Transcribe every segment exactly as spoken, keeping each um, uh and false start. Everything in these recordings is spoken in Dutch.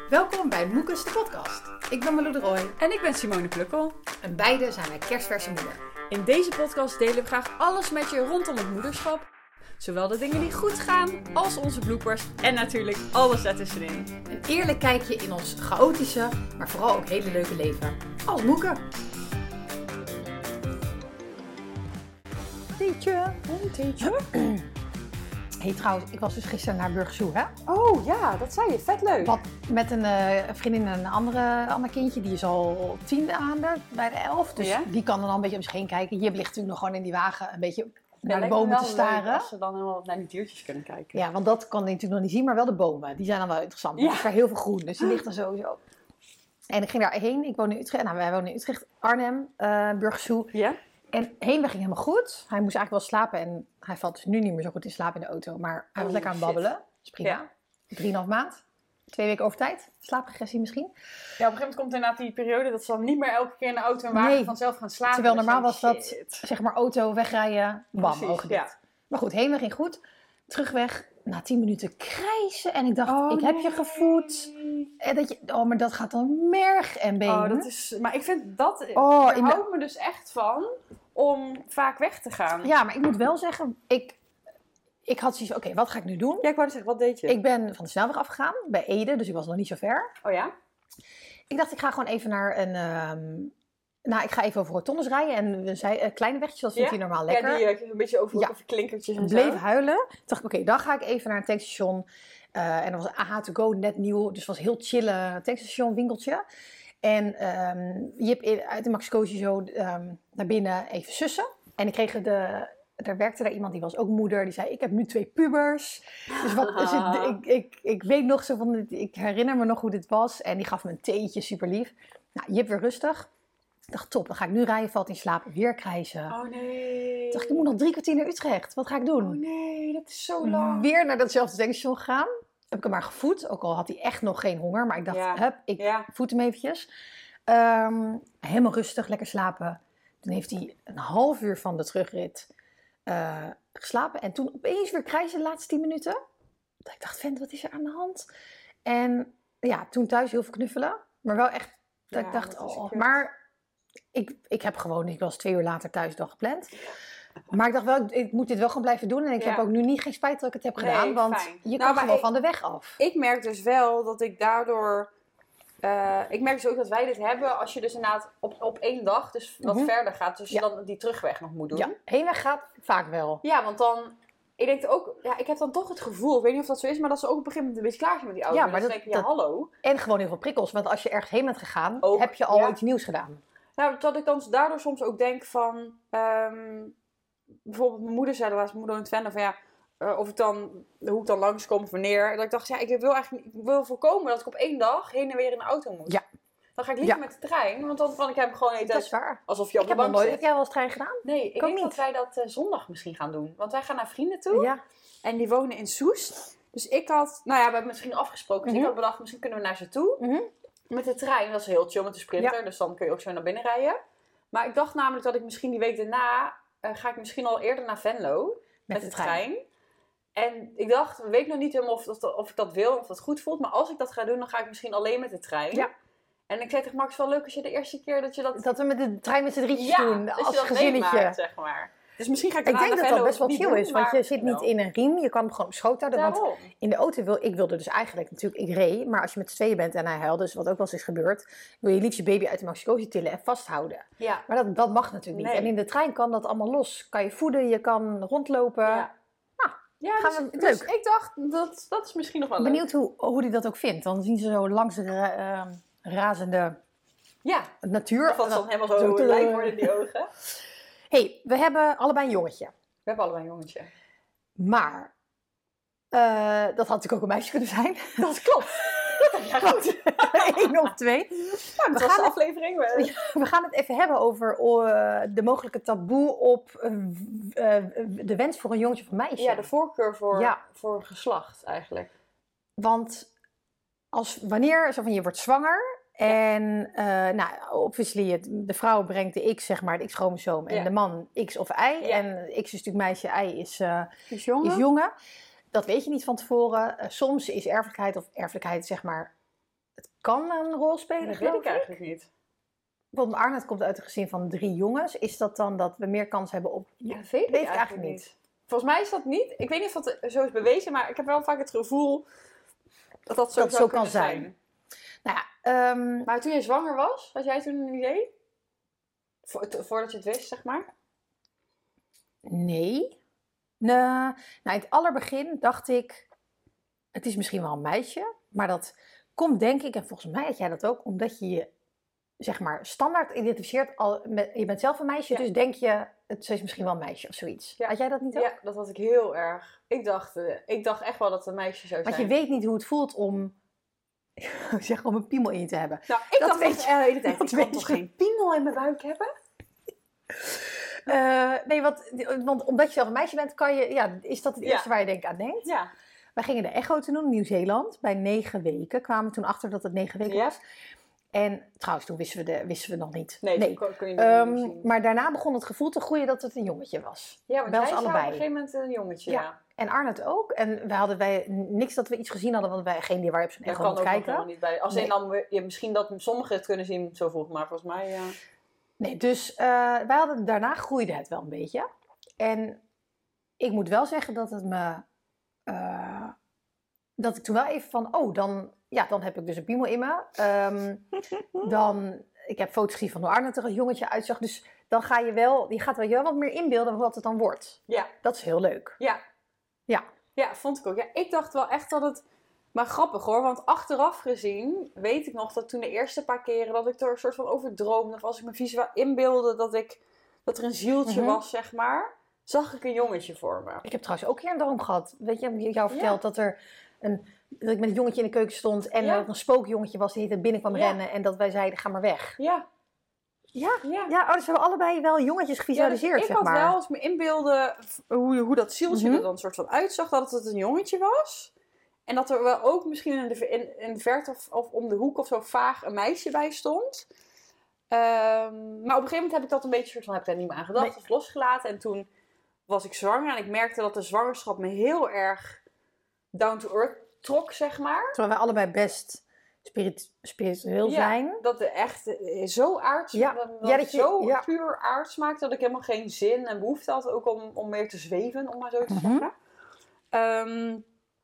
Welkom bij Moekes de podcast. Ik ben Malou de Rooij. En ik ben Simone Plukkel. En beide zijn wij kerstverse moeder. In deze podcast delen we graag alles met je rondom het moederschap. Zowel de dingen die goed gaan, als onze bloopers en natuurlijk alles ertussenin. Een eerlijk kijkje in ons chaotische, maar vooral ook hele leuke leven. Als Moeke. Teetje, een teetje. Hey, trouwens, ik was dus gisteren naar Burgersoe, hè? Oh ja, dat zei je. Vet leuk. Wat met een uh, vriendin en een andere, ander kindje. Die is al tien maanden, bij de elf. Dus ja? die kan dan al een beetje om zich heen kijken. Jip ligt natuurlijk nog gewoon in die wagen een beetje naar ja, de bomen te staren. Als ze dan helemaal naar die diertjes kunnen kijken. Ja, want dat kan hij natuurlijk nog niet zien, maar wel de bomen. Die zijn dan wel interessant. Ja. Er is daar heel veel groen, dus die ligt er sowieso. En ik ging daarheen. Ik woon in Utrecht. Nou, wij wonen in Utrecht, Arnhem, uh, Burgersoe. Ja? En heenweg ging helemaal goed. Hij moest eigenlijk wel slapen en hij valt dus nu niet meer zo goed in slaap in de auto. Maar hij was oh, lekker aan het babbelen. Dat is prima. Ja. Drieënhalf maand. Twee weken over tijd. Slaapregressie misschien. Ja, op een gegeven moment komt inderdaad die periode dat ze dan niet meer elke keer in de auto en wagen nee. vanzelf gaan slapen. Terwijl normaal was dat, shit. zeg maar, auto, wegrijden, bam, Precies, ogen dicht. Ja. Maar goed, heenweg ging goed. Terugweg, na tien minuten krijsen. En ik dacht, oh, ik heb nee. je gevoed. En dat je, oh, maar dat gaat dan merg en benen. Oh, dat is, maar ik vind dat, oh, daar hou ik me dus echt van om vaak weg te gaan. Ja, maar ik moet wel zeggen, ik, ik had zoiets van, oké, okay, wat ga ik nu doen? Ja, ik wou zeggen, wat deed je? Ik ben van de snelweg afgegaan, bij Ede, dus ik was nog niet zo ver. Oh ja? Ik dacht, ik ga gewoon even naar een... Um, nou, ik ga even over rotondes rijden en we zei, uh, kleine wegjes, dat vindt hij ja? normaal lekker. Ja, die uh, een beetje over ja. klinkertjes en bleef zo. huilen. Toen dacht ik, oké, okay, dan ga ik even naar een tankstation. Uh, en dat was A H to go, net nieuw, dus het was een heel chille tankstation, winkeltje. En um, Jip uit de Maxicosi zo um, naar binnen even sussen. En ik kreeg de... Er werkte daar iemand, die was ook moeder. Die zei, ik heb nu twee pubers. Dus wat is het? Ik, ik, ik weet nog zo van... Ik herinner me nog hoe dit was. En die gaf me een theetje, super lief. Nou, Jip weer rustig. Ik dacht, top, dan ga ik nu rijden. Valt in slaap, weer krijzen. Oh nee. Ik dacht, ik moet nog drie kwartier naar Utrecht. Wat ga ik doen? Oh nee, dat is zo lang. Weer naar datzelfde tankstation gegaan. Heb ik hem maar gevoed. Ook al had hij echt nog geen honger. Maar ik dacht, ja. hup, ik ja. voed hem eventjes. Um, helemaal rustig, lekker slapen. Toen heeft hij een half uur van de terugrit... Uh, geslapen en toen opeens weer krijzen de laatste tien minuten. Dat ik dacht, vent, wat is er aan de hand? En ja, toen thuis heel veel knuffelen. Maar wel echt, dat ja, ik dacht, dat oh, maar ik, ik heb gewoon, ik was twee uur later thuis dan gepland. Maar ik dacht wel, ik, ik moet dit wel gewoon blijven doen. En ik ja. heb ook nu niet geen spijt dat ik het heb gedaan. Nee, want fijn. je nou, kan gewoon ik, van de weg af. Ik merk dus wel dat ik daardoor... Uh, ik merk dus ook dat wij dit hebben als je dus inderdaad op, op één dag dus wat mm-hmm. verder gaat. Dus ja. je dan die terugweg nog moet doen. Ja, heenweg gaat vaak wel. Ja, want dan... Ik denk ook... Ja, ik heb dan toch het gevoel, ik weet niet of dat zo is, maar dat ze ook op een gegeven moment een beetje klaar zijn met die auto. Ja, maar dus dat, denk ik, ja, dat, hallo. En gewoon heel veel prikkels. Want als je ergens heen bent gegaan, ook, heb je al ja. iets nieuws gedaan. Nou, dat ik dan daardoor soms ook denk van... Um, bijvoorbeeld mijn moeder zei laatst, mijn moeder in het Twente, van ja... Uh, of ik dan, hoe ik dan langskom of wanneer. Dat ik dacht, ja, ik wil eigenlijk ik wil voorkomen dat ik op één dag heen en weer in de auto moet. Ja. Dan ga ik liever ja. met de trein, want dan kan ik hem gewoon eten. Dat is waar. Alsof je op ik de bank nooit, zit. Heb jij wel eens trein gedaan? Nee, ik, ik denk niet. dat wij dat uh, zondag misschien gaan doen. Want wij gaan naar vrienden toe. Ja. En die wonen in Soest. Dus ik had, nou ja, we hebben misschien afgesproken. Dus mm-hmm. ik had bedacht, misschien kunnen we naar ze toe. Mm-hmm. Met de trein, dat is heel chill met de Sprinter. Ja. Dus dan kun je ook zo naar binnen rijden. Maar ik dacht namelijk dat ik misschien die week daarna, uh, ga ik misschien al eerder naar Venlo. Met, met de, de trein. trein. En ik dacht, we weten nog niet helemaal of, dat, of ik dat wil, of dat goed voelt. Maar als ik dat ga doen, dan ga ik misschien alleen met de trein. Ja. En ik zei tegen Max, wel leuk als je de eerste keer dat je dat... Dat we met de trein met z'n drietjes ja, doen, als als je dat gezinnetje. Meemaakt, zeg maar. Dus misschien ga ik Ik denk dat dat best wel chill is, want je zit wel. niet in een riem. Je kan hem gewoon op schoot houden. Daarom. Want in de auto wil ik wilde dus eigenlijk natuurlijk, ik reed. Maar als je met z'n tweeën bent en hij huilde, dus wat ook wel eens is gebeurd, wil je liefst je baby uit de Maxicosi tillen en vasthouden. Ja. Maar dat, dat mag natuurlijk niet. Nee. En in de trein kan dat allemaal los. Kan je voeden, je kan rondlopen. Ja. Ja, gaan dus, we, dus ik dacht, dat, dat is misschien nog wel benieuwd leuk. hoe, hoe hij dat ook vindt. Dan zien ze zo langs de uh, razende ja. natuur. Dat valt dan helemaal zo, zo lijp worden in die ogen. hey, we hebben allebei een jongetje. We hebben allebei een jongetje. Maar, uh, dat had natuurlijk ook een meisje kunnen zijn. Dat klopt. Ja, goed. Eén of twee. Ja, we, gaan het, aflevering. we gaan het even hebben over uh, de mogelijke taboe op uh, uh, de wens voor een jongetje of een meisje. Ja, de voorkeur voor, ja. voor geslacht eigenlijk. Want als, wanneer zo van, je wordt zwanger en uh, nou, obviously de vrouw brengt de X, zeg maar, de X-chromosoom en ja. de man X of Y. Ja. En X is natuurlijk meisje, Y is, uh, is jongen. Is jongen. Dat weet je niet van tevoren. Uh, soms is erfelijkheid of erfelijkheid, zeg maar, het kan een rol spelen, Dat geloof weet ik eigenlijk niet. Bijvoorbeeld Arnold komt uit een gezin van drie jongens. Is dat dan dat we meer kans hebben op... Ja, dat weet ik, weet ik eigenlijk, eigenlijk niet. niet. Volgens mij is dat niet. Ik weet niet of dat zo is bewezen, maar ik heb wel vaak het gevoel dat dat zo, Dat zou zo kunnen kan zijn. zijn. Nou ja, um, Maar toen je zwanger was, had jij toen een idee? Vo- to- voordat je het wist, zeg maar? nee. Nee. Nou, in het allerbegin dacht ik... Het is misschien wel een meisje. Maar dat komt denk ik, en volgens mij had jij dat ook... Omdat je je, zeg maar, standaard identificeert. Al met, je bent zelf een meisje, Ja. dus denk je... Het is misschien wel een meisje of zoiets. Ja. Had jij dat niet ook? Ja, dat had ik heel erg. Ik dacht, uh, ik dacht echt wel dat het een meisje zou Want zijn. je weet niet hoe het voelt om... zeg, om een piemel in je te hebben. Nou, ik Dat dacht weet echt je. de hele tijd, Dat ik kan weet toch je. geen piemel in mijn buik hebben? Uh, nee, want, want omdat je zelf een meisje bent, kan je, ja, is dat het Ja. eerste waar je denk aan denkt. Ja. Wij gingen de echo toen doen in Nieuw-Zeeland. Bij negen weken kwamen we toen achter dat het negen weken Ja. was. En trouwens, toen wisten we, de, wisten we nog niet. Nee, nee. toen kon, kon je nog Um, niet zien. maar daarna begon het gevoel te groeien dat het een jongetje was. Ja, want bij jij ons zei op allebei. een gegeven moment een jongetje, ja. Ja. En Arnold ook. En wij hadden wij niks dat we iets gezien hadden, want wij geen idee waar je op zo'n Dat echo kan moet ook nog kijken. helemaal niet bij. Als Nee. in dan, we- ja, misschien dat sommigen het kunnen zien zo vroeg, maar volgens mij, ja. Nee, dus uh, wij hadden, daarna groeide het wel een beetje. En ik moet wel zeggen dat het me... Uh, dat ik toen wel even van, oh, dan, ja, dan heb ik dus een piemel in me. Um, dan, ik heb foto's gezien van hoe Arnold er een jongetje uitzag. Dus dan ga je wel, je gaat wel, je wel wat meer inbeelden wat het dan wordt. Ja. Dat is heel leuk. Ja. Ja. Ja, vond ik ook. Ja, ik dacht wel echt dat het... Maar grappig hoor, want achteraf gezien weet ik nog dat toen de eerste paar keren dat ik er een soort van over droomde. Of als ik me visueel inbeelde dat, ik, dat er een zieltje Mm-hmm. was, zeg maar. Zag ik een jongetje voor me. Ik heb trouwens ook een keer een droom gehad. Weet je, heb ik jou verteld ja. dat er... Een, dat ik met een jongetje in de keuken stond en ja. er een spookjongetje was die het binnen kwam ja. rennen en dat wij zeiden, ga maar weg. Ja. Ja, ja. ja oh, dus we hebben allebei wel jongetjes gevisualiseerd, ja, dus ik zeg maar. had wel eens me inbeelden hoe, hoe dat zieltje mm-hmm. er dan soort van uitzag, dat het een jongetje was. En dat er wel ook misschien in de, in, in de verte of, of om de hoek of zo vaag een meisje bij stond. Um, maar op een gegeven moment heb ik dat een beetje soort van, heb ik daar niet meer aan gedacht, nee. of losgelaten. En toen was ik zwanger en ik merkte dat de zwangerschap me heel erg down to earth trok, zeg maar. Terwijl wij allebei best spirit, spiritueel ja, zijn. Dat de echt zo aards, ja. dat, dat ja, dat je, zo ja. puur aards maakte dat ik helemaal geen zin en behoefte had ook om, om meer te zweven, om maar zo te mm-hmm. zeggen. Um,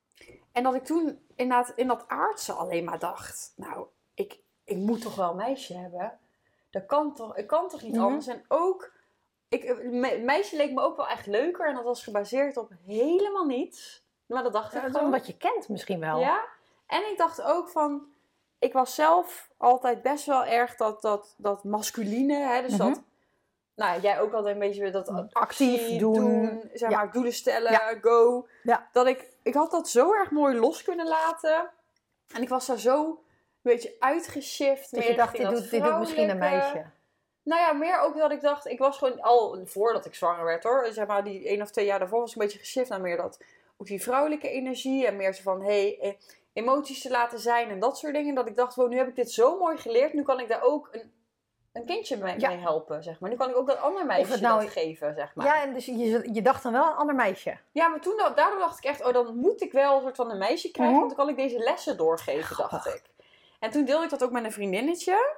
en dat ik toen inderdaad in dat aardse alleen maar dacht, nou, ik, ik moet toch wel een meisje hebben. Dat kan toch, ik kan toch niet mm-hmm. anders. En ook, ik, me, meisje leek me ook wel echt leuker en dat was gebaseerd op helemaal niets. Maar dat dacht ja, ik gewoon. Omdat je kent misschien wel. Ja, en ik dacht ook van, ik was zelf altijd best wel erg dat, dat, dat masculine, hè, dus mm-hmm. dat, nou jij ook altijd een beetje dat actief actie doen, doen zeg ja. maar, doelen stellen, ja. go. Ja. Dat ik, ik had dat zo erg mooi los kunnen laten. En ik was daar zo een beetje uitgeshift. Dat je dacht, dit doet, dit doet misschien een meisje. Nou ja, meer ook dat ik dacht, ik was gewoon al voordat ik zwanger werd hoor, zeg maar die één of twee jaar daarvoor was ik een beetje geshift naar meer dat, ook die vrouwelijke energie en meer zo van, hé, hey, emoties te laten zijn en dat soort dingen. Dat ik dacht, wow, nu heb ik dit zo mooi geleerd, nu kan ik daar ook een, een kindje mee, ja. mee helpen, zeg maar. Nu kan ik ook dat andere meisje nou, dat geven, zeg maar. Ja, en dus je, je dacht dan wel een ander meisje. Ja, maar toen, daardoor dacht ik echt, oh, dan moet ik wel een soort van een meisje krijgen, mm-hmm. want dan kan ik deze lessen doorgeven, Grappig. dacht ik. En toen deelde ik dat ook met een vriendinnetje.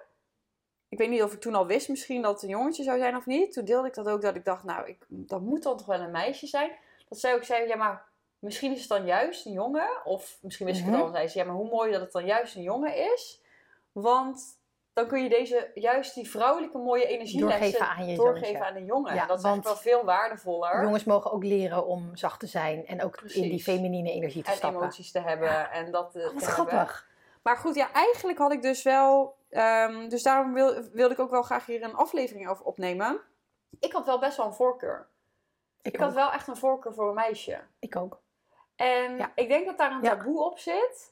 Ik weet niet of ik toen al wist misschien dat het een jongetje zou zijn of niet. Toen deelde ik dat ook, dat ik dacht, nou, ik, dat moet dan toch wel een meisje zijn. Dat zij ook zei, ja, maar misschien is het dan juist een jongen. Of misschien wist mm-hmm. ik het al, zei ze, ja, maar hoe mooi dat het dan juist een jongen is. Want dan kun je deze, juist die vrouwelijke mooie energielessen doorgeven aan je doorgeven aan een jongen. Ja, dat is echt wel veel waardevoller. Jongens mogen ook leren om zacht te zijn. En ook Precies. in die feminine energie te en stappen. En emoties te hebben. Ja. En dat te, oh, wat te grappig. Hebben. Maar goed, ja, eigenlijk had ik dus wel... Um, dus daarom wil, wilde ik ook wel graag hier een aflevering over opnemen. Ik had wel best wel een voorkeur. Ik, ik had wel echt een voorkeur voor een meisje. Ik ook. En ja. ik denk dat daar een ja. taboe op zit.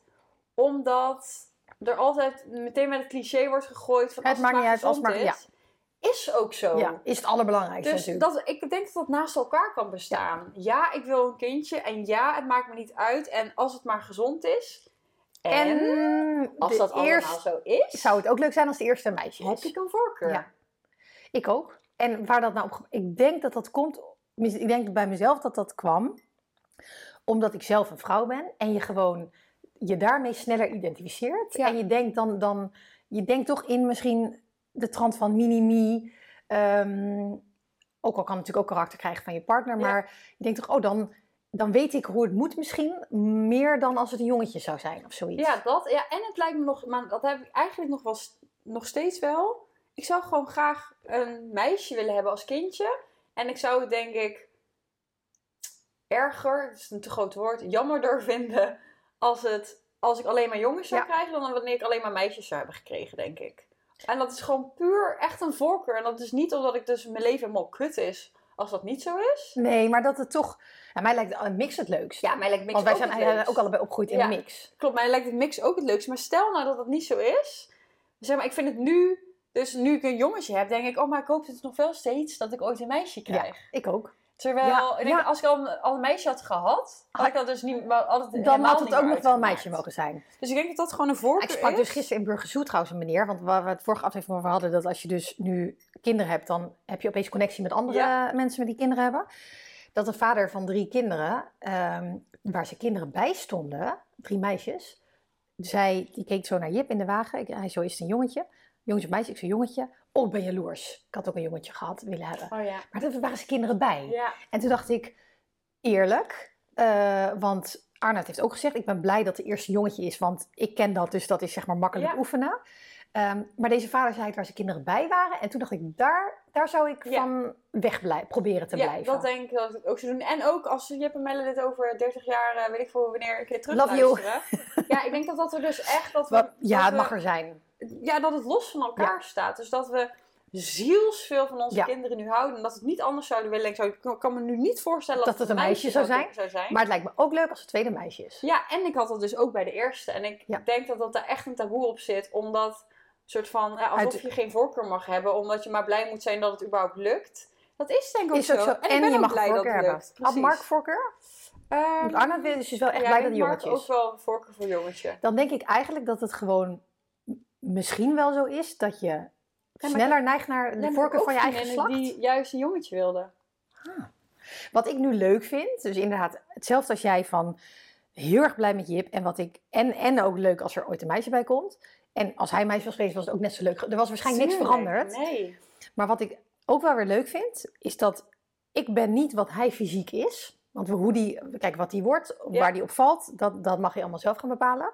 Omdat er altijd meteen met het cliché wordt gegooid van het als het maakt maar niet uit, als maar, is. Ja. Is ook zo. Ja, is het allerbelangrijkste dus natuurlijk. Dat, ik denk dat dat naast elkaar kan bestaan. Ja. ja, ik wil een kindje. En ja, het maakt me niet uit. En als het maar gezond is... En, en als dat eerst, allemaal zo is... Zou het ook leuk zijn als de eerste een meisje is. Heb ik een voorkeur. Ja. Ik ook. En waar dat nou op... Ik denk dat dat komt... Ik denk bij mezelf dat dat kwam... Omdat ik zelf een vrouw ben. En je gewoon... je daarmee sneller identificeert. Ja. En je denkt dan, dan, je denkt toch in misschien de trant van mini-me. Um, ook al kan het natuurlijk ook karakter krijgen van je partner. Maar ja. je denkt toch, oh dan, dan weet ik hoe het moet misschien. Meer dan als het een jongetje zou zijn of zoiets. Ja, dat. Ja, en het lijkt me nog, maar dat heb ik eigenlijk nog, wel, nog steeds wel. Ik zou gewoon graag een meisje willen hebben als kindje. En ik zou het denk ik erger, dat is een te groot woord, jammerder vinden als, het, als ik alleen maar jongens zou ja. krijgen dan wanneer ik alleen maar meisjes zou hebben gekregen, denk ik. En dat is gewoon puur echt een voorkeur. En dat is niet omdat ik dus mijn leven helemaal kut is als dat niet zo is. Nee, maar dat het toch... Ja, mij lijkt een mix het leukst. Ja, mij lijkt mix Want wij ook zijn het leukst. ook allebei opgegroeid in ja, een mix. Klopt, mij lijkt het mix ook het leukst. Maar stel nou dat dat niet zo is. Zeg maar, ik vind het nu... Dus nu ik een jongetje heb, denk ik... Oh, maar ik hoop het nog wel steeds dat ik ooit een meisje krijg. Ja, ik ook. Terwijl, ja, ik denk, ja. als ik al, al een meisje had gehad... Had ik dat dus niet... Altijd dan had het ook nog wel een meisje mogen zijn. Dus ik denk dat dat gewoon een voorkeur is. Ik sprak is. dus gisteren in Burgersoe trouwens een meneer... Want waar we het vorige aflevering over hadden... dat als je dus nu kinderen hebt... dan heb je opeens connectie met andere ja. mensen met die kinderen hebben. Dat een vader van drie kinderen... Um, waar zijn kinderen bij stonden... drie meisjes... Zij, die keek zo naar Jip in de wagen. Ik, hij zo, is het een jongetje? Jongetje of meisje? Ik zei jongetje. Oh, ik ben jaloers. Ik had ook een jongetje gehad willen hebben. Oh, ja. Maar daar waren ze kinderen bij. Ja. En toen dacht ik, eerlijk. Uh, want Arnoud heeft ook gezegd, ik ben blij dat de eerste jongetje is. Want ik ken dat, dus dat is zeg maar makkelijk ja. oefenen. Um, maar deze vader zei het waar zijn kinderen bij waren. En toen dacht ik, daar, daar zou ik ja. van weg blij- proberen te ja, blijven. Dat denk ik dat ik ook zou doen. En ook als Jip en Melle dit over dertig jaar, uh, weet ik veel wanneer, een keer terug Love luisteren. You. Ja, ik denk dat dat er dus echt... Dat we, Wat, ja, dat het we, mag er zijn. Ja, dat het los van elkaar ja. staat. Dus dat we zielsveel van onze ja. kinderen nu houden. En dat het niet anders zouden willen. Ik, zou, ik kan me nu niet voorstellen dat, dat het een meisje, meisje zou, zijn. zou zijn. Maar het lijkt me ook leuk als het tweede meisje is. Ja, en ik had dat dus ook bij de eerste. En ik ja. denk dat dat daar echt een taboe op zit. Omdat... soort van, ja, alsof Uit... je geen voorkeur mag hebben, omdat je maar blij moet zijn dat het überhaupt lukt. Dat is denk ik ook, is ook zo. zo. En, en ik ben je ook mag blij dat het lukt. Had Mark voorkeur? Um, Arnoud is dus wel echt ja, blij dat het jongetje is. is. Ook wel een voorkeur voor jongetje. Dan denk ik eigenlijk dat het gewoon misschien wel zo is dat je ja, sneller neigt naar de voorkeur van je eigen geslacht. Die juist een jongetje wilde. Ah. Wat ik nu leuk vind, dus inderdaad hetzelfde als jij van heel erg blij met Jip en wat ik en, en ook leuk als er ooit een meisje bij komt. En als hij meisje was geweest, was het ook net zo leuk. Er was waarschijnlijk niks veranderd. Nee. Maar wat ik ook wel weer leuk vind, is dat ik ben niet wat hij fysiek is. Want hoe die, kijk, wat hij wordt, ja. waar die op valt, dat, dat mag je allemaal zelf gaan bepalen.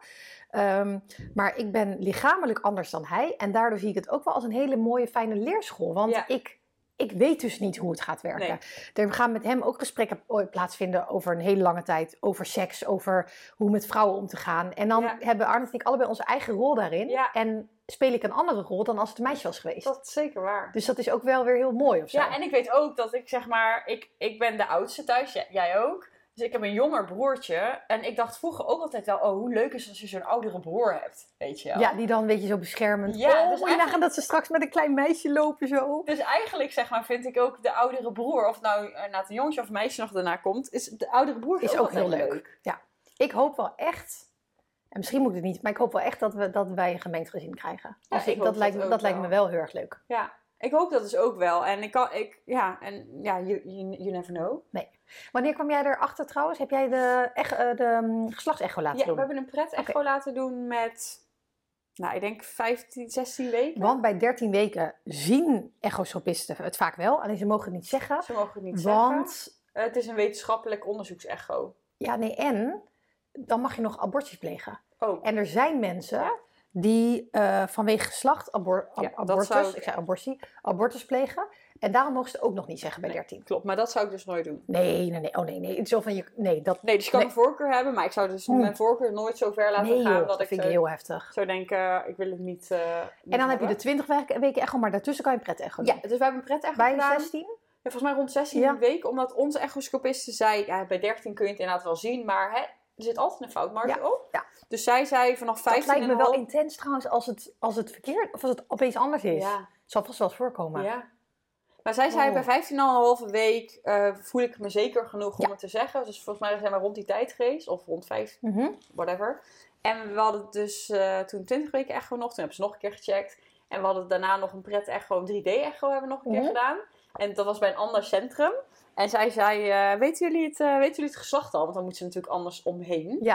Um, maar ik ben lichamelijk anders dan hij. En daardoor zie ik het ook wel als een hele mooie, fijne leerschool. Want ja. ik... Ik weet dus niet hoe het gaat werken. Nee. Er gaan met hem ook gesprekken plaatsvinden over een hele lange tijd. Over seks, over hoe met vrouwen om te gaan. En dan ja. hebben Arnoud en ik allebei onze eigen rol daarin. Ja. En speel ik een andere rol dan als het een meisje was geweest. Dat is zeker waar. Dus dat is ook wel weer heel mooi of zo. Ja, en ik weet ook dat ik zeg maar... Ik, ik ben de oudste thuis, jij ook. Dus ik heb een jonger broertje. En ik dacht vroeger ook altijd wel... Oh, hoe leuk is het als je zo'n oudere broer hebt. Weet je wel. Ja, die dan weet je zo beschermend. Ja, oh, dus moet je eigenlijk... nagaan dat ze straks met een klein meisje lopen zo. Dus eigenlijk zeg maar vind ik ook de oudere broer... Of nou na een jongetje of een meisje nog daarna komt... Is de oudere broer is ook, ook heel leuk. leuk. Ja. Ik hoop wel echt... En misschien moet het niet... Maar ik hoop wel echt dat, we, dat wij een gemengd gezin krijgen. Ja, dus ik, ik dat lijkt, dat, dat lijkt me wel heel erg leuk. Ja. Ik hoop dat dus ook wel. En ik kan, ik, ja, en ja, you, you, you never know. Nee. Wanneer kwam jij erachter trouwens? Heb jij de, de, de geslachtsecho laten ja, doen? Ja, we hebben een pret-echo okay. laten doen met, nou, ik denk vijftien, zestien weken. Want bij dertien weken zien echoscopisten het vaak wel. Alleen ze mogen het niet zeggen. Ze mogen het niet want... zeggen. Uh, het is een wetenschappelijk onderzoeksecho. Ja, nee, en dan mag je nog abortus plegen. Oh. En er zijn mensen... Ja. die uh, vanwege geslacht abor- ab- ja, abortus, ik... ik zei abortie, abortus plegen. En daarom mogen ze het ook nog niet zeggen bij nee, dertien. Klopt, maar dat zou ik dus nooit doen. Nee, nee, nee. Oh nee, nee. Zo van je, nee, dat, nee, dus je kan nee. een voorkeur hebben, maar ik zou dus hmm. mijn voorkeur nooit zo ver laten nee, gaan. Joh, dat, dat ik vind zo, ik heel heftig. Zo denk, uh, ik wil het niet, uh, niet En dan hebben. heb je de twintig weken echo, maar daartussen kan je een pret-echo doen. Ja, dus wij hebben een pret-echo bij gedaan. zestien? Ja, volgens mij rond zestien ja. weken, omdat onze echoscopiste zei, ja, bij dertien kun je het inderdaad wel zien, maar hè, er zit altijd een foutmarge ja. op. Ja. Dus zij zei vanaf vijftien Dat lijkt me en wel half... intens trouwens als het, als het verkeerd, of als het opeens anders is. Ja. Zal vast wel eens voorkomen. Ja. Maar zij zei, oh. bij vijftien en een halve week uh, voel ik me zeker genoeg ja. om het te zeggen. Dus volgens mij zijn we rond die tijd geweest. Of rond vijf, mm-hmm. whatever. En we hadden dus uh, toen twintig weken echo nog. Toen hebben ze nog een keer gecheckt. En we hadden daarna nog een pret-echo, een drie D-echo hebben we nog een mm-hmm. keer gedaan. En dat was bij een ander centrum. En zij zei, uh, weten, jullie het, uh, weten jullie het geslacht al? Want dan moeten ze natuurlijk anders omheen. Ja.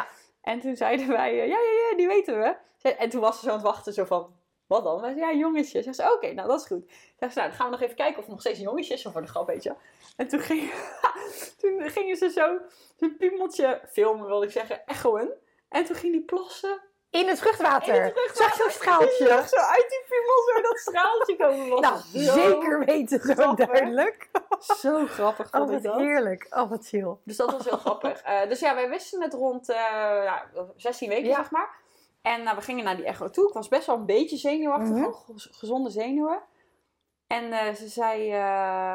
En toen zeiden wij, uh, ja, ja, ja, die weten we. En toen was ze zo aan het wachten, zo van, wat dan? Wij zeiden, ja, jongetje. Zegt ze, oké, okay, nou, dat is goed. Zegt ze, nou, dan gaan we nog even kijken of het nog steeds een jongetje is. Zo voor de grap, weet je. En toen, ging, toen gingen ze zo zijn piemeltje filmen, wilde ik zeggen, echoen. En toen ging die plassen. In het vruchtwater. In het vruchtwater. Zag zo'n straaltje. Zag zo uit die piemel zo dat straaltje komen. Was nou, zo zeker weten, zo grappig. Duidelijk. Zo grappig vond oh, ik dat. wat heerlijk. Oh, wat chill. Dus dat was heel grappig. Uh, dus ja, wij wisten het rond uh, ja, zestien weken, ja. zeg maar. En uh, we gingen naar die echo toe. Ik was best wel een beetje zenuwachtig. Mm-hmm. Gewoon gezonde zenuwen. En uh, ze zei... Uh,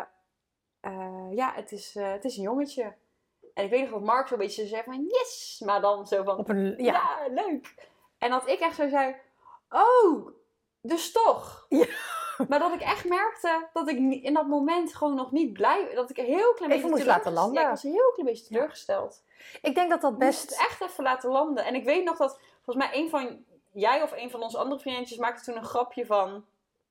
uh, ja, het is, uh, het is een jongetje. En ik weet nog dat Mark zo'n beetje zei van... Yes! Maar dan zo van... Op een, ja. ja, leuk. En dat ik echt zo zei... Oh, dus toch. Ja. Maar dat ik echt merkte dat ik in dat moment gewoon nog niet blij... Dat ik een heel klein beetje moest laten landen. Ja, ik was een heel klein beetje teleurgesteld. Ja. Ik denk dat dat best... Ik moest het echt even laten landen. En ik weet nog dat... Volgens mij een van... Jij of een van onze andere vriendjes maakte toen een grapje van...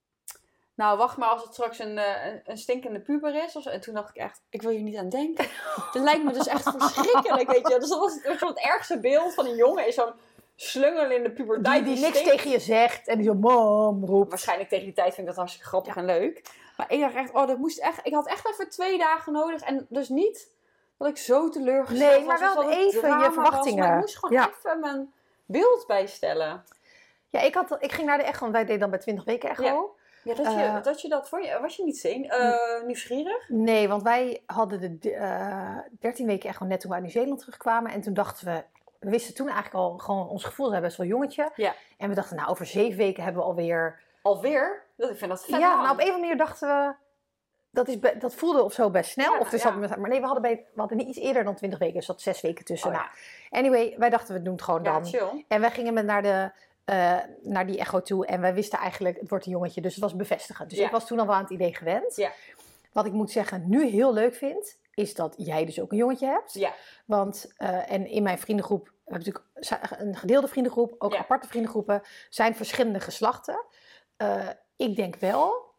Nou, wacht maar als het straks een, een, een stinkende puber is. Of zo. En toen dacht ik echt, ik wil hier niet aan denken. Dat lijkt me dus echt verschrikkelijk, weet je. Dus dat was het, het ergste beeld van een jongen. Is zo'n slungel in de puberteit. Die, die niks tegen je zegt. En die zo mam roept. Waarschijnlijk tegen die tijd vind ik dat hartstikke grappig ja. en leuk. Maar ik dacht echt, oh, dat moest echt... Ik had echt even twee dagen nodig. En dus niet dat ik zo teleurgesteld was. Nee, maar wel even je verwachtingen. Was, maar ik moest gewoon ja. even mijn beeld bijstellen. Ja, ik, had, ik ging naar de echo. Want wij deden dan bij twintig weken echo. Ja. Ja, dat je, uh, dat je dat voor je... Was je niet zin, uh, nieuwsgierig? Nee, want wij hadden de uh, dertien weken echo net toen we uit Nieuw-Zeeland terugkwamen. En toen dachten we... We wisten toen eigenlijk al gewoon ons gevoel, we hebben best wel jongetje. Ja. En we dachten, nou, over zeven weken hebben we alweer... Alweer? Dat, ik vind dat vet. Ja, nou op een of andere manier dachten we... Dat, is be, dat voelde of zo best snel. Ja, of dus ja. hadden we, maar nee, we hadden, bij, we hadden niet iets eerder dan twintig weken. Dus dat zes weken tussen. Oh, ja. Nou, anyway, wij dachten, we doen het gewoon ja, dan. Chill. En wij gingen met naar de... Uh, naar die echo toe. En wij wisten eigenlijk, het wordt een jongetje. Dus het was bevestigend. Dus ja. ik was toen al wel aan het idee gewend. Ja. Wat ik moet zeggen, nu heel leuk vind... is dat jij dus ook een jongetje hebt. Ja. Want, uh, en in mijn vriendengroep... we hebben natuurlijk een gedeelde vriendengroep... ook ja. aparte vriendengroepen... zijn verschillende geslachten. Uh, ik denk wel...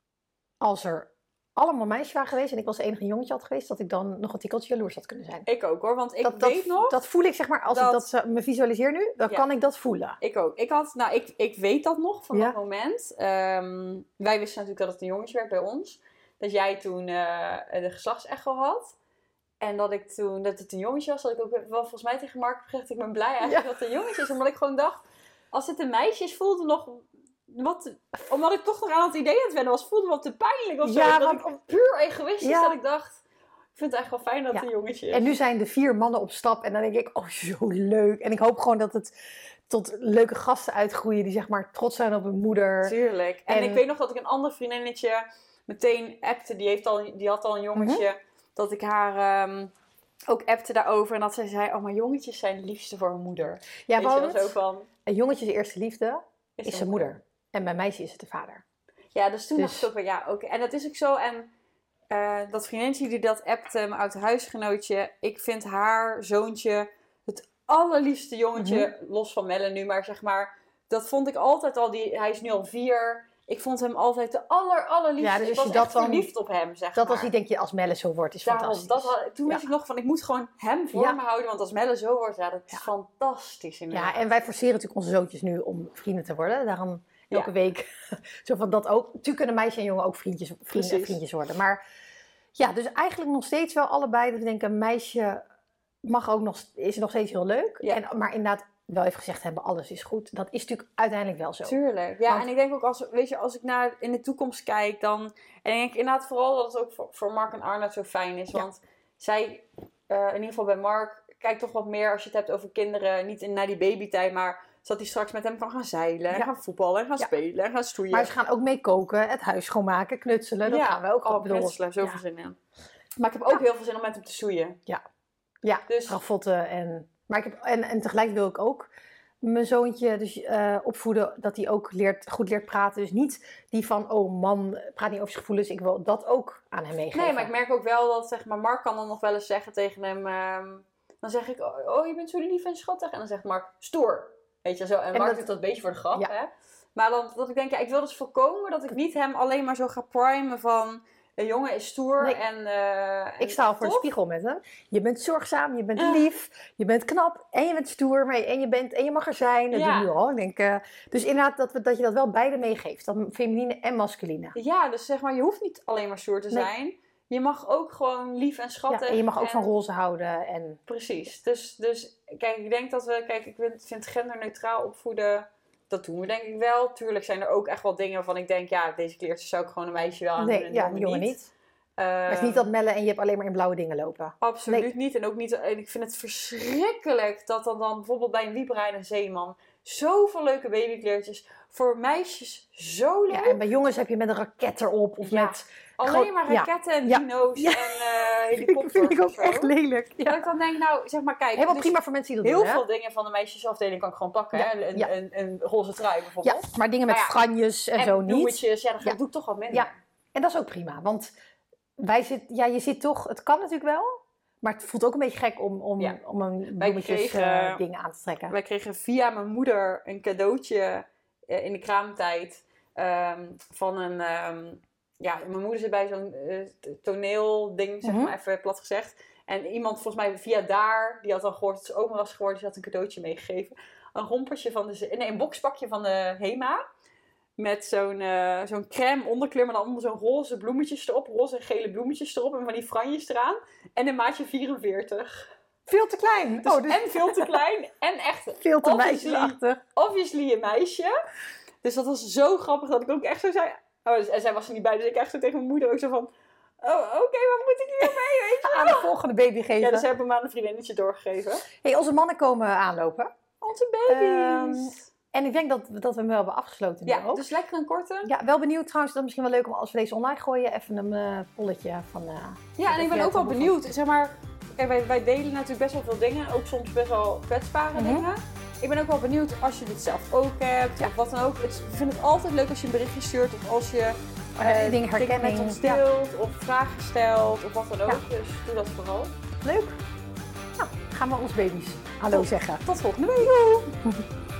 als er allemaal meisjes waren geweest... en ik was de enige jongetje had geweest... dat ik dan nog een tikkeltje jaloers had kunnen zijn. Ik ook hoor, want ik dat, weet dat, nog... Dat voel ik zeg maar... als dat... ik dat me visualiseer nu... dan ja. kan ik dat voelen. Ik ook. Ik had, nou, ik, ik weet dat nog van ja. dat moment. Um, wij wisten natuurlijk dat het een jongetje werd bij ons. Dat jij toen uh, de geslachtsecho had. En dat ik toen, dat het een jongetje was. Dat ik ook wel volgens mij tegen Mark heb gezegd... ik ben blij eigenlijk ja. dat het een jongetje is. Omdat ik gewoon dacht... als het een meisje is, voelde nog... Wat, omdat ik toch nog aan het idee aan het wennen was, voelde me wat te pijnlijk of zo. Ja, dat want, ik puur egoïstisch ja. dat ik dacht, ik vind het eigenlijk wel fijn dat ja. het een jongetje is. En nu zijn de vier mannen op stap en dan denk ik, oh zo leuk. En ik hoop gewoon dat het tot leuke gasten uitgroeien die zeg maar trots zijn op hun moeder. Tuurlijk. En, en ik weet nog dat ik een ander vriendinnetje meteen appte, die, heeft al, die had al een jongetje, mm-hmm. dat ik haar... Um, ook appte daarover en dat zij zei, oh maar jongetjes zijn het liefste voor hun moeder. Ja, weet want je, zo van, een jongetje de eerste liefde is, is zijn moeder. moeder. En bij meisje is het de vader. Ja, dus toen dus... dacht ik ook wel, ja, oké. Okay. En dat is ook zo. En uh, dat vriendinnetje die dat appte, mijn oud huisgenootje. Ik vind haar zoontje het allerliefste jongetje, mm-hmm. los van Melle nu, maar zeg maar, dat vond ik altijd al, die, hij is nu al vier. Ik vond hem altijd de aller, allerliefste. Ja, dus ik was dat echt verliefd op hem, zeg dat maar. als hij denk je, als Melle zo wordt, is Daarom, fantastisch. Dat, toen ja. wist ik nog van, ik moet gewoon hem voor ja. me houden, want als Melle zo wordt, ja, dat is ja. fantastisch. Inderdaad. Ja, en wij forceren natuurlijk onze zoontjes nu om vrienden te worden. Daarom elke ja. week, zo van dat ook. Natuurlijk kunnen meisje en jongen ook vriendjes, vriend, vriendjes worden. Maar ja, dus eigenlijk nog steeds wel allebei. Dat we denken, een meisje mag ook nog, is nog steeds heel leuk. Ja. En, maar inderdaad, wel even gezegd hebben, alles is goed. Dat is natuurlijk uiteindelijk wel zo. Tuurlijk. Ja, want, en ik denk ook, als, weet je, als ik naar in de toekomst kijk, dan... En ik denk inderdaad vooral dat het ook voor, voor Mark en Arnoud zo fijn is. Ja. Want zij, uh, in ieder geval bij Mark, kijkt toch wat meer als je het hebt over kinderen. Niet in, naar die babytijd, maar zodat hij straks met hem kan gaan zeilen. En ja. gaan voetballen en gaan ja. spelen en gaan stoeien. Maar ze gaan ook mee koken, het huis schoonmaken, knutselen. Dat ja. gaan we ook al bedoel. Knutselen, zoveel ja. zin in. Maar ik heb ook ja. heel veel zin om met hem te stoeien. Ja, ja. Dus ravotten en... Maar ik heb, en, en tegelijk wil ik ook mijn zoontje dus, uh, opvoeden dat hij ook leert, goed leert praten. Dus niet die van, oh man, praat niet over zijn gevoelens. Ik wil dat ook aan hem meegeven. Nee, maar ik merk ook wel dat, zeg maar, Mark kan dan nog wel eens zeggen tegen hem... Um, dan zeg ik, oh, oh, je bent zo lief en schattig. En dan zegt Mark, stoer. Weet je, zo. En, en Mark dat, doet dat een beetje voor de grap, ja. hè. Maar dan, dat ik denk, ja, ik wil dus voorkomen dat ik niet hem alleen maar zo ga primen van... Een jongen is stoer Nee. en, uh, Ik sta al voor de spiegel met hem. Je bent zorgzaam, je bent lief, je bent knap en je bent stoer. Maar je, en, je bent, en je mag er zijn. Dat ja. doe je nu al. Ik denk, uh, dus inderdaad dat, we, dat je dat wel beide meegeeft. Dat feminine en masculine. Ja, dus zeg maar, je hoeft niet alleen maar stoer te nee. zijn. Je mag ook gewoon lief en schattig. Ja, en je mag ook en... van roze houden. En... Precies. Dus, dus kijk, ik denk dat we... Kijk, ik vind, vind genderneutraal opvoeden... Dat doen we denk ik wel. Tuurlijk zijn er ook echt wel dingen waarvan ik denk... Ja, deze kleertjes zou ik gewoon een meisje wel aan nee, doen en ja, een jongen, jongen niet. niet. Uh, het is niet dat mellen en je hebt alleen maar in blauwe dingen lopen. Absoluut nee. niet. En ook niet... En ik vind het verschrikkelijk dat dan, dan bijvoorbeeld bij een Libra en een Zeeman... Zoveel leuke babykleertjes. Voor meisjes zo leuk. Ja, en bij jongens heb je met een raket erop. Of ja. met... Alleen maar raketten ja. en dino's ja. en uh, helikopters. Dat vind ik ook echt lelijk. Ja. Dat ik dan denk, nou, zeg maar, kijk. Helemaal dus prima voor mensen die dat heel doen, veel hè? dingen van de meisjesafdeling kan ik gewoon pakken. Ja. Hè? Een, Ja. een, een roze trui bijvoorbeeld. Ja, maar dingen met ja. franjes en, en zo niet. bloemetjes, ja, dat ja. doe ik toch wat minder. Ja, en dat is ook prima. Want wij zit, ja, je zit toch, het kan natuurlijk wel. Maar het voelt ook een beetje gek om, om, ja. om een bloemetjes kregen, uh, ding aan te trekken. Wij kregen via mijn moeder een cadeautje uh, in de kraamtijd. Um, van een... Um, ja, mijn moeder zit bij zo'n uh, toneelding, zeg mm-hmm. maar even plat gezegd. En iemand volgens mij via daar, die had dan gehoord dat ze oma was geworden. Die had een cadeautje meegegeven. Een rompertje van de... Nee, een boxpakje van de Hema. Met zo'n, uh, zo'n crème onderkleur, maar dan allemaal zo'n roze bloemetjes erop. Roze en gele bloemetjes erop. En van die franjes eraan. En een maatje vierenveertig. Veel te klein. Dus oh, dus... En veel te klein. En echt... Veel te meisjesachtig. Obviously een meisje. Dus dat was zo grappig dat ik ook echt zo zei... Oh, dus, en zij was er niet bij, dus ik echt zo tegen mijn moeder ook zo van... Oh, oké, okay, wat moet ik hiermee, weet je? Aan de volgende baby geven. Ja, dus heb ik hem aan een vriendinnetje doorgegeven. Hey, onze mannen komen aanlopen. Onze baby's. Um, en ik denk dat, dat we hem wel hebben afgesloten. Ja, ook. Dus lekker een korte. Ja, wel benieuwd trouwens. Dat is misschien wel leuk om als we deze online gooien, even een uh, polletje van... Uh, ja, en ik ben ook wel benieuwd. Van... Zeg maar, kijk, wij, wij delen natuurlijk best wel veel dingen. Ook soms best wel kwetsbare mm-hmm. dingen. Ik ben ook wel benieuwd als je dit zelf ook hebt. Ja. Of wat dan ook. Het, ik vind het altijd leuk als je een berichtje stuurt. Of als je uh, dingen herkenning met ons deelt. Ja. Of vragen stelt. Of wat dan ook. Ja. Dus doe dat vooral. Leuk. Nou, gaan we ons baby's hallo tot, zeggen. Tot volgende week.